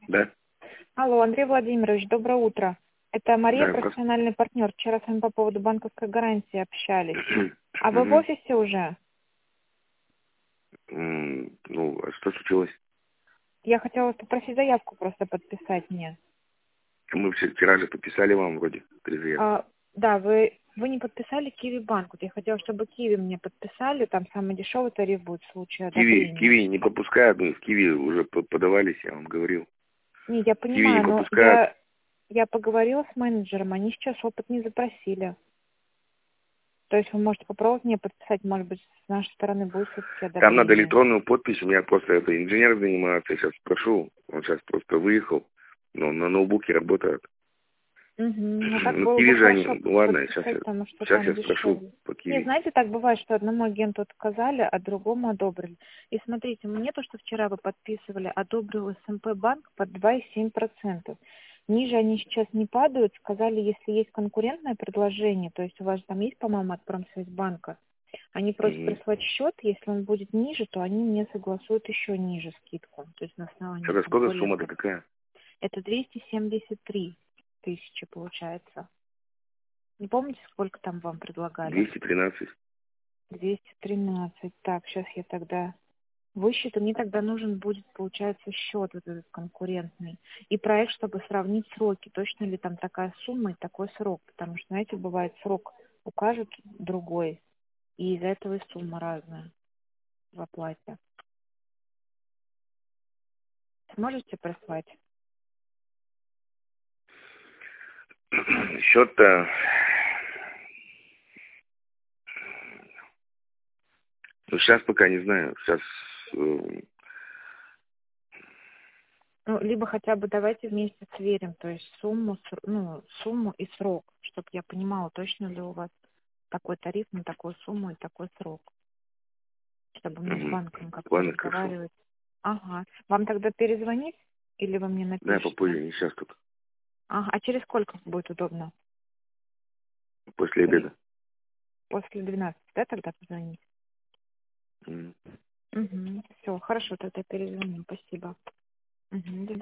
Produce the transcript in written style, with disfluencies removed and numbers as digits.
Да, Алло, Андрей Владимирович, доброе утро. Это Мария, да, просто. профессиональный партнер. Вчера с вами по поводу банковской гарантии общались. А вы в Мгм. офисе уже? Ну, а что случилось? Я хотела вас попросить заявку просто подписать мне. Мы вчера же подписали вам вроде 3 заявки. Да, вы не подписали Киви банк. Вот я хотела, чтобы Киви мне подписали. Там самый дешевый тариф будет в случае одобрения. Киви не пропускают, мы в Киви уже подавались, я вам говорил. Не, я Киви не понимаю, но пропускают. я поговорила с менеджером, они сейчас опыт не запросили. То есть вы можете попробовать мне подписать, может быть, с нашей стороны будет все-таки Там надо одобрение. электронную подпись, у меня просто это инженер занимается, я сейчас спрошу, он сейчас просто выехал, но на ноутбуке работает. Мгм. Ну, так Ну, было бы Киви же они, хорошо ладно, подписать, потому что сейчас там я спрошу дешевле. по Не, Киви. знаете, так бывает, что одному агенту отказали, а другому одобрили. И смотрите, мне то, что вчера вы подписывали, одобрил СМП банк под 2,7%. Ниже они сейчас не падают. Сказали, если есть конкурентное предложение, то есть у вас там есть, по-моему, от Промсвязьбанка, они просят Угу. прислать счет, если он будет ниже, то они мне согласуют еще ниже скидку, то есть на основании Сколько сумма-то конкурентов. какая? Это 273 тысячи получается. Не помните, сколько там вам предлагали? 213. 213. Так, сейчас я тогда высчитаю. Мне тогда нужен будет, получается, счет вот этот конкурентный. И проект, чтобы сравнить сроки. Точно ли там такая сумма и такой срок. Потому что, знаете, бывает срок укажет другой. И из-за этого и сумма разная в оплате. Сможете прислать? Счет-то, ну, сейчас пока не знаю. Сейчас, Ну, либо хотя бы давайте вместе сверим, то есть сумму, сумму и срок, чтобы я понимала, точно ли у вас такой тариф на такую сумму и такой срок, чтобы мне с банком как-то ладно, хорошо. разговаривать. Ага. Вам тогда перезвонить или вы мне Да, напишите? попозже, не сейчас только, Ага. А через сколько будет удобно? после обеда. После 12, да, тогда позвонить? Мгм. Угу. Все, хорошо, тогда перезвоню. Спасибо. Угу.